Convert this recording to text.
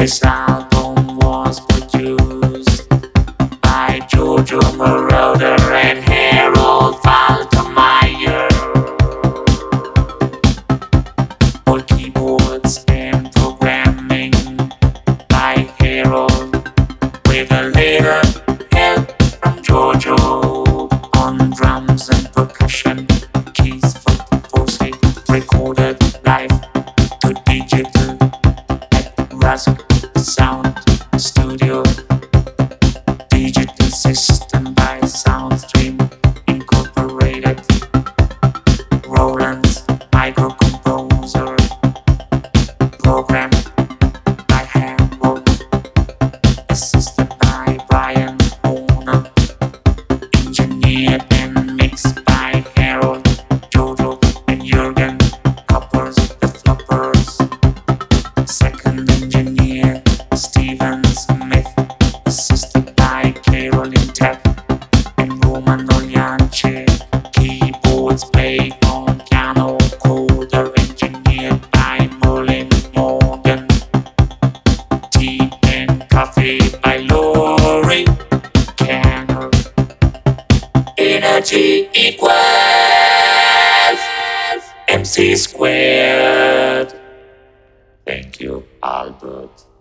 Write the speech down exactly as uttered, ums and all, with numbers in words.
This album was produced by Giorgio Moroder and Harold Faltermeyer. For keyboards and programming by Harold, with a little help from Giorgio. On drums and percussion, keys for Forsey, recorded live to digital at Rask Sound Studio. Digital system by Soundstream Incorporated. Roland's microcomposer, programmed by Harold, assisted by Brian Horner, engineered and mixed by Harold, Jojo, and Jürgen Koppers, the Floppers. Second engineer, Stephen Smith, assisted by Caroline Tepp and Roman Oliance. Keyboards played on piano, coder engineered by Merlin Morgan. Tea and coffee by Laurie Canner. Energy equals M C squared. Thank you, Albert.